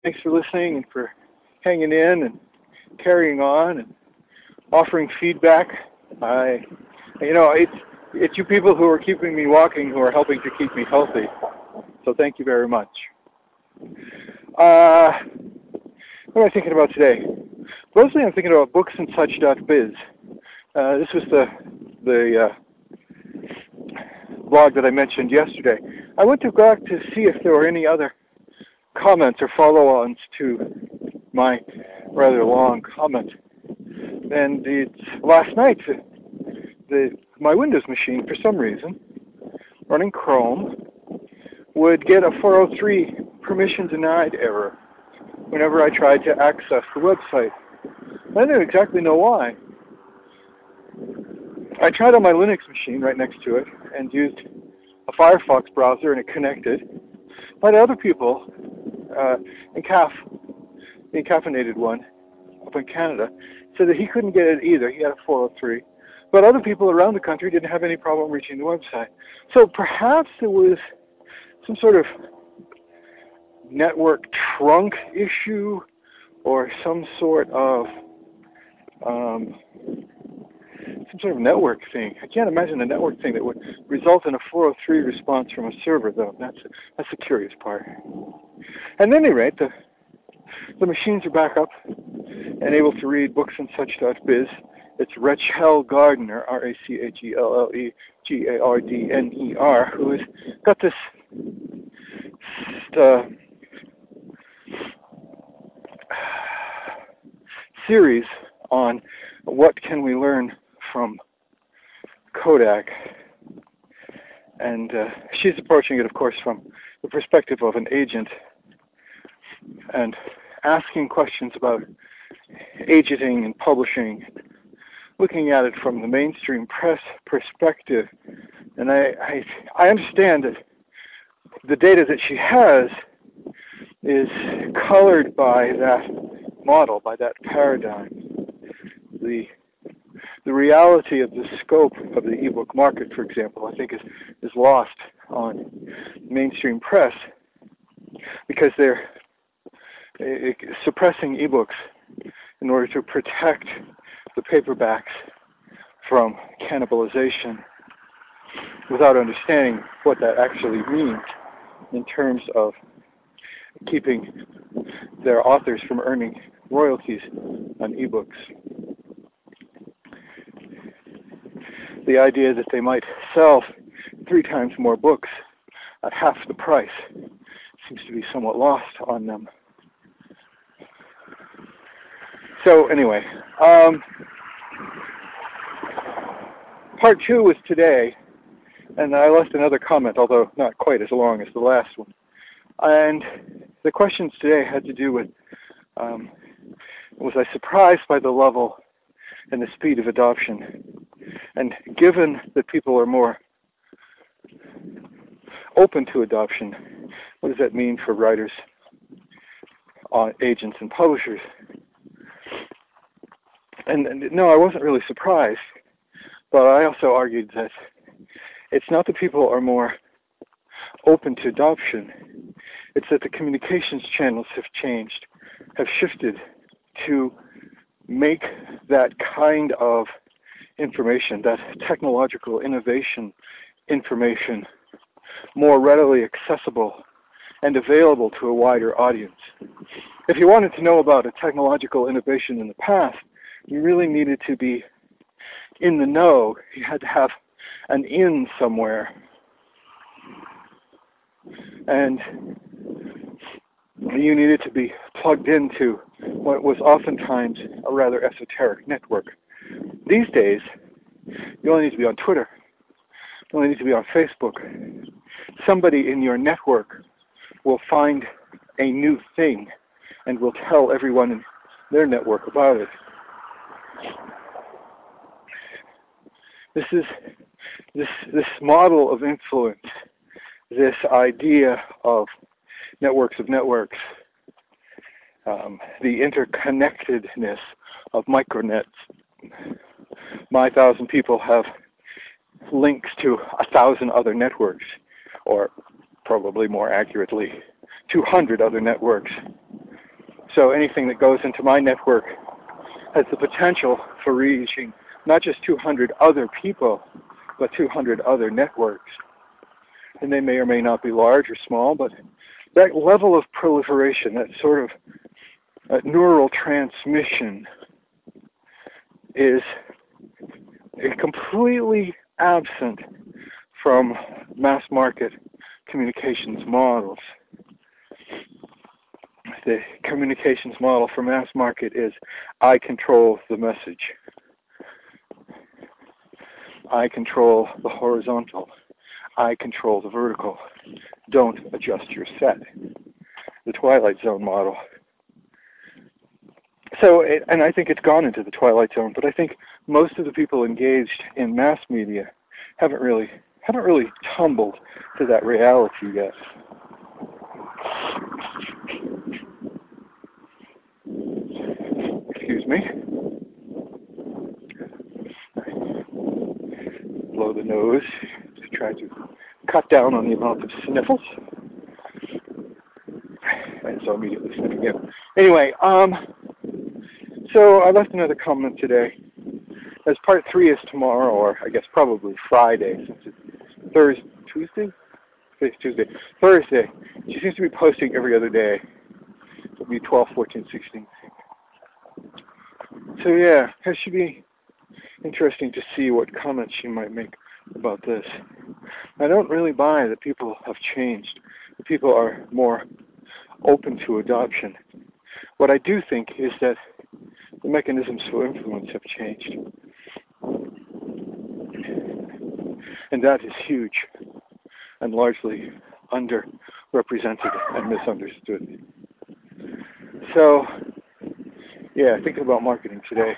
Thanks for listening and for hanging in and carrying on and offering feedback. It's you people who are keeping me walking who are helping to keep me healthy. So thank you very much. What am I thinking about today? Mostly I'm thinking about booksandsuch.biz. This was the blog that I mentioned yesterday. I went to go back to see if there were any other comments or follow-ons to my rather long comment. And last night, my Windows machine, for some reason, running Chrome, would get a 403 permission denied error whenever I tried to access the website. I didn't exactly know why. I tried on my Linux machine right next to it and used a Firefox browser and it connected. But other people, the Caffeinated one up in Canada, said that he couldn't get it either. He had a 403. But other people around the country didn't have any problem reaching the website. So perhaps there was some sort of network trunk issue or some sort of network thing. I can't imagine a network thing that would result in a 403 response from a server, though. That's the curious part. At any rate, the machines are back up and able to read booksandsuch.biz. It's Rachel Gardner, Rachellegardner, who has got this series on what can we learn from Kodak. And she's approaching it, of course, from the perspective of an agent and asking questions about agenting and publishing, looking at it from the mainstream press perspective. And I understand that the data that she has is colored by that model, by that paradigm. The reality of the scope of the ebook market, for example, I think is lost on mainstream press because they're suppressing ebooks in order to protect the paperbacks from cannibalization without understanding what that actually means in terms of keeping their authors from earning royalties on ebooks. The idea that they might sell 3 times more books at half the price seems to be somewhat lost on them. So anyway, part 2 was today, and I left another comment, although not quite as long as the last one. And the questions today had to do with, was I surprised by the level and the speed of adoption? And given that people are more open to adoption, what does that mean for writers, agents, and publishers? And no, I wasn't really surprised, but I also argued that it's not that people are more open to adoption, it's that the communications channels have changed, have shifted to make that kind of information, that technological innovation information, more readily accessible and available to a wider audience. If you wanted to know about a technological innovation in the past, you really needed to be in the know. You had to have an in somewhere. And you needed to be plugged into what was oftentimes a rather esoteric network. These days, you only need to be on Twitter. You only need to be on Facebook. Somebody in your network will find a new thing and will tell everyone in their network about it. This model of influence, this idea of networks, the interconnectedness of micronets. My 1,000 people have links to 1,000 other networks, or probably more accurately, 200 other networks. So anything that goes into my network has the potential for reaching not just 200 other people, but 200 other networks. And they may or may not be large or small, but that level of proliferation, that sort of neural transmission, is completely absent from mass market communications models. The communications model for mass market is I control the message. I control the horizontal. I control the vertical. Don't adjust your set. The Twilight Zone model. So, and I think it's gone into the Twilight Zone, but I think most of the people engaged in mass media haven't really tumbled to that reality yet. Excuse me. Blow the nose to try to cut down on the amount of sniffles. And so immediately sniff again. Anyway, so I left another comment today. As part 3 is tomorrow, or I guess probably Friday, since it's Tuesday? Today's Tuesday. Thursday. She seems to be posting every other day. It'll be 12, 14, 16. So yeah, it should be interesting to see what comments she might make about this. I don't really buy that people have changed. That people are more open to adoption. What I do think is that the mechanisms for influence have changed. And that is huge and largely underrepresented and misunderstood. So, yeah, thinking about marketing today.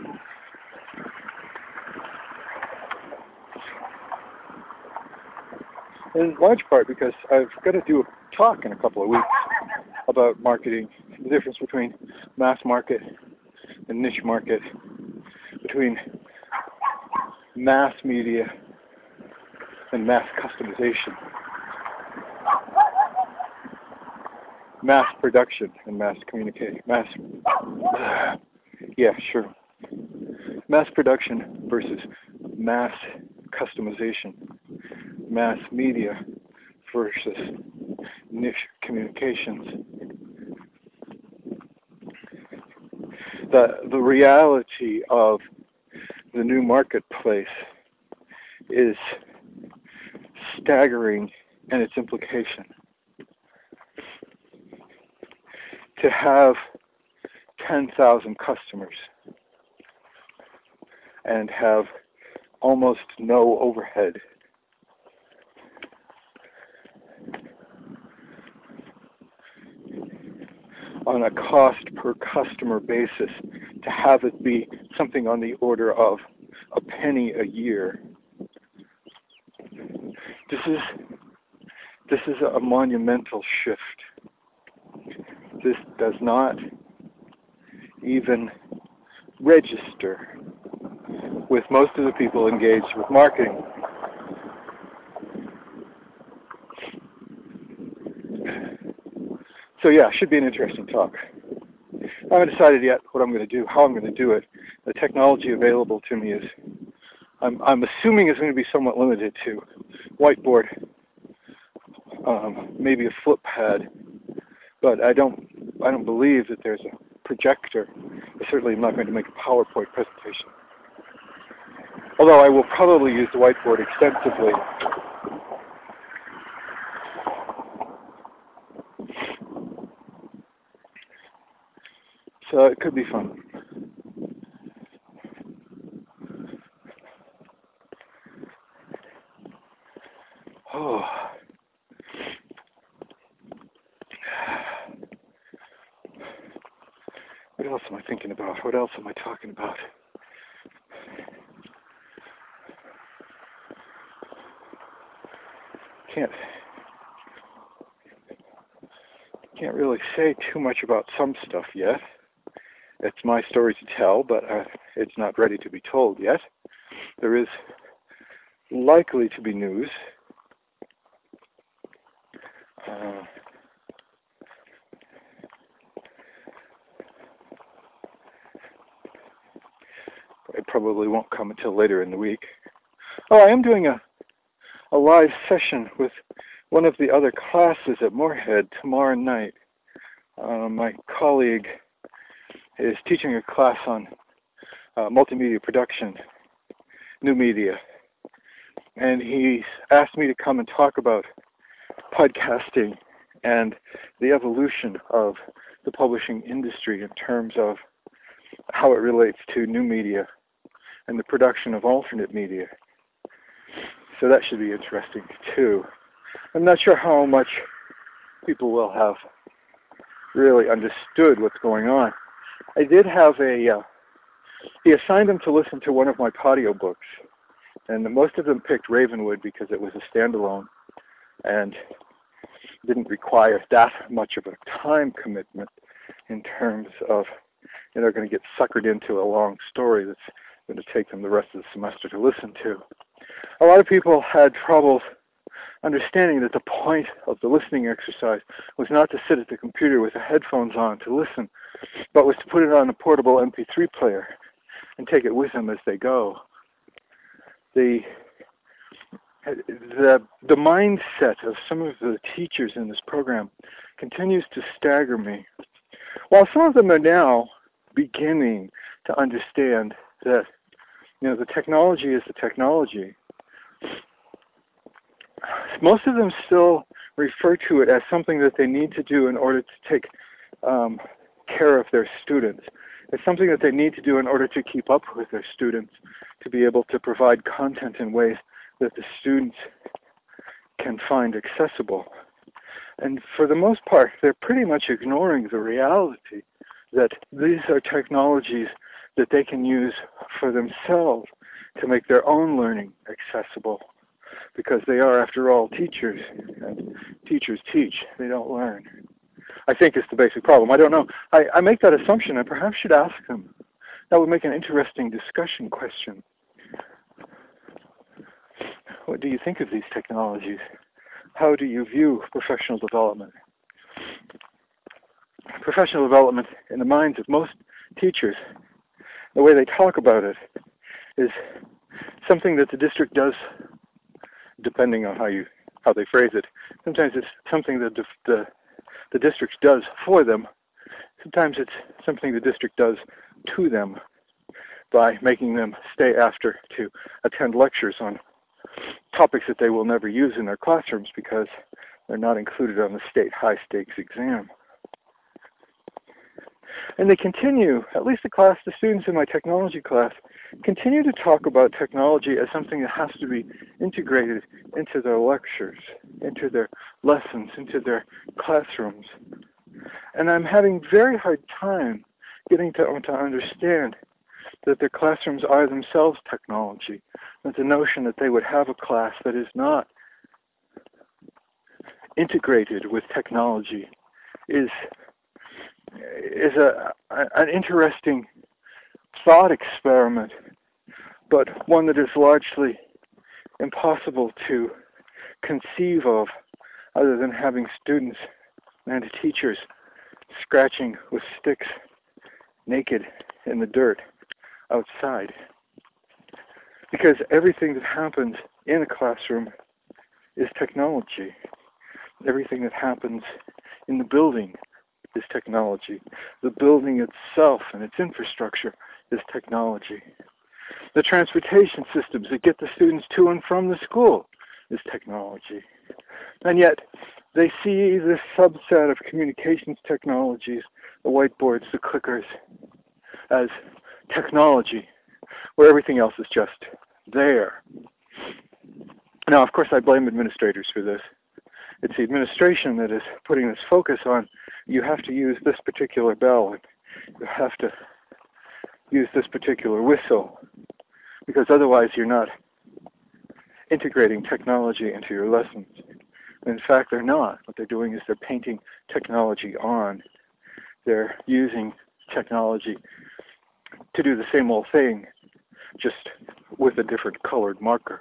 In large part because I've got to do a talk in a couple of weeks about marketing, the difference between mass market and niche market, between mass media and mass customization, mass production and mass communication, mass production versus mass customization, mass media versus niche communications. The reality of the new marketplace is staggering in its implication. To have 10,000 customers and have almost no overhead on a cost per customer basis, to have it be something on the order of a penny a year. This is a monumental shift. This does not even register with most of the people engaged with marketing. So yeah, should be an interesting talk. I haven't decided yet what I'm going to do, how I'm going to do it. The technology available to me is, I'm assuming is going to be somewhat limited to whiteboard, maybe a flip pad, but I don't believe that there's a projector. I certainly am not going to make a PowerPoint presentation. Although I will probably use the whiteboard extensively. So it could be fun. Oh. What else am I thinking about? What else am I talking about? Can't really say too much about some stuff yet. It's my story to tell, but it's not ready to be told yet. There is likely to be news. it probably won't come until later in the week. Oh, I am doing a live session with one of the other classes at Moorhead tomorrow night. My colleague is teaching a class on multimedia production, new media, and he's asked me to come and talk about podcasting and the evolution of the publishing industry in terms of how it relates to new media and the production of alternate media. So that should be interesting too. I'm not sure how much people will have really understood what's going on. I did have he assigned them to listen to one of my audio books, and most of them picked Ravenwood because it was a standalone and didn't require that much of a time commitment in terms of, they're going to get suckered into a long story that's going to take them the rest of the semester to listen to. A lot of people had trouble understanding that the point of the listening exercise was not to sit at the computer with the headphones on to listen, but was to put it on a portable MP3 player and take it with them as they go. The mindset of some of the teachers in this program continues to stagger me. While some of them are now beginning to understand that, the technology is the technology, most of them still refer to it as something that they need to do in order to take care of their students. It's something that they need to do in order to keep up with their students, to be able to provide content in ways that the students can find accessible. And for the most part, they're pretty much ignoring the reality that these are technologies that they can use for themselves to make their own learning accessible, because they are, after all, teachers, and teachers teach, they don't learn. I think it's the basic problem. I don't know. I make that assumption. I perhaps should ask them. That would make an interesting discussion question. What do you think of these technologies? How do you view professional development? Professional development in the minds of most teachers, the way they talk about it, is something that the district does, depending on how they phrase it. Sometimes it's something that the district does for them. Sometimes it's something the district does to them by making them stay after to attend lectures on topics that they will never use in their classrooms because they're not included on the state high-stakes exam. And they continue, at least the students in my technology class, continue to talk about technology as something that has to be integrated into their lectures, into their lessons, into their classrooms. And I'm having very hard time getting to understand that their classrooms are themselves technology, that the notion that they would have a class that is not integrated with technology is an interesting thought experiment, but one that is largely impossible to conceive of other than having students and teachers scratching with sticks naked in the dirt outside. Because everything that happens in a classroom is technology. Everything that happens in the building is technology. The building itself and its infrastructure is technology. The transportation systems that get the students to and from the school is technology. And yet, they see this subset of communications technologies, the whiteboards, the clickers, as technology, where everything else is just there. Now, of course, I blame administrators for this. It's the administration that is putting this focus on, you have to use this particular bell, and you have to use this particular whistle, because otherwise you're not integrating technology into your lessons. In fact, they're not. What they're doing is they're painting technology on. They're using technology to do the same old thing, just with a different colored marker.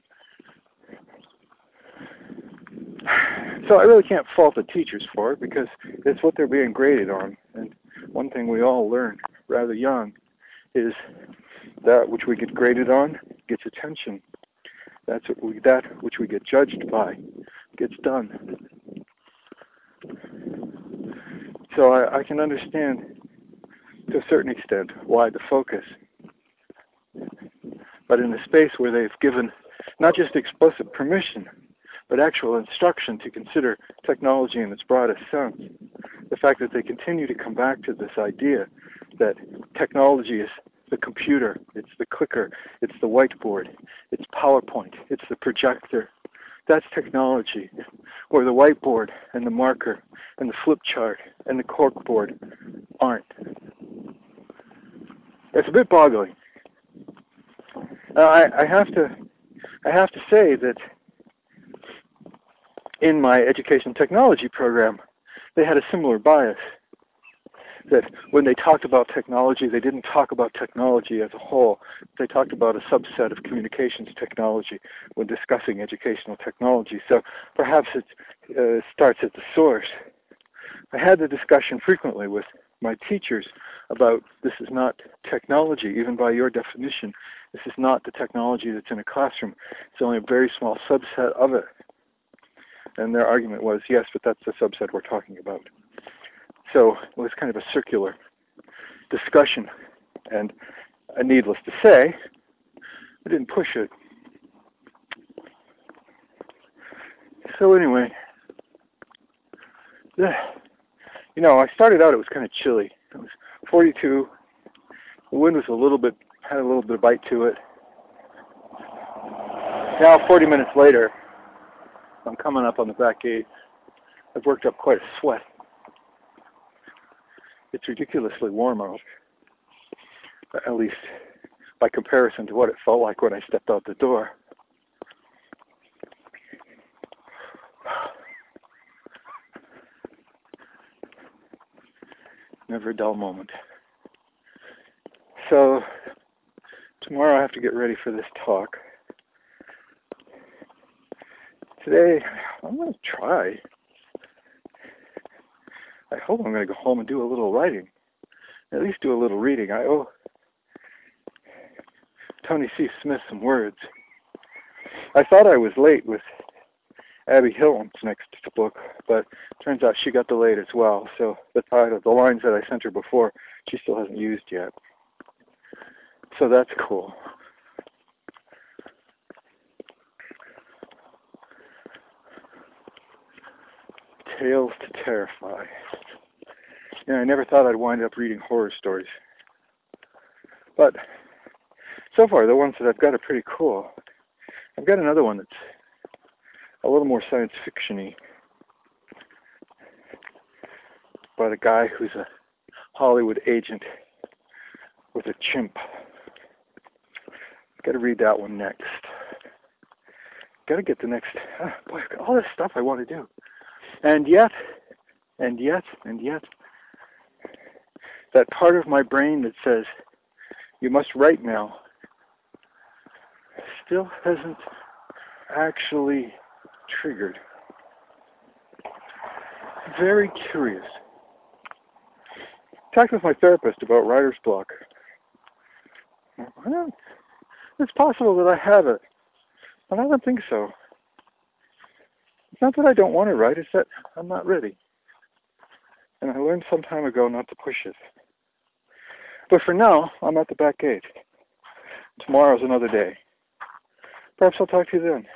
So I really can't fault the teachers for it, because it's what they're being graded on. And one thing we all learn rather young is that which we get graded on gets attention. That which we get judged by gets done. So I can understand to a certain extent why the focus. But in a space where they've given not just explicit permission, but actual instruction to consider technology in its broadest sense, the fact that they continue to come back to this idea that technology is the computer, it's the clicker, it's the whiteboard, it's PowerPoint, it's the projector. That's technology, where the whiteboard and the marker and the flip chart and the corkboard aren't. It's a bit boggling. I have to say that in my education technology program, they had a similar bias. That when they talked about technology, they didn't talk about technology as a whole. They talked about a subset of communications technology when discussing educational technology. So perhaps it starts at the source. I had the discussion frequently with my teachers about this is not technology, even by your definition. This is not the technology that's in a classroom. It's only a very small subset of it. And their argument was, yes, but that's the subset we're talking about. So it was kind of a circular discussion. And needless to say, I didn't push it. So anyway, I started out, it was kind of chilly. It was 42. The wind was had a little bit of bite to it. Now, 40 minutes later, I'm coming up on the back gate. I've worked up quite a sweat. It's ridiculously warm out, at least by comparison to what it felt like when I stepped out the door. Never a dull moment. So, tomorrow I have to get ready for this talk. Today, I'm going to try. I hope I'm going to go home and do a little writing. At least do a little reading. I owe Tony C. Smith some words. I thought I was late with Abby Hill's next book, but turns out she got delayed as well. So the title, the lines that I sent her before, she still hasn't used yet. So that's cool. Tales to Terrify. I never thought I'd wind up reading horror stories. But so far, the ones that I've got are pretty cool. I've got another one that's a little more science fiction-y, about a guy who's a Hollywood agent with a chimp. Got to read that one next. Got to get the next. Boy, I've got all this stuff I want to do. And yet, that part of my brain that says, you must write now, still hasn't actually triggered. Very curious. Talked with my therapist about writer's block. It's possible that I have it, but I don't think so. It's not that I don't want to write, it's that I'm not ready. And I learned some time ago not to push it. But for now, I'm at the back gate. Tomorrow's another day. Perhaps I'll talk to you then.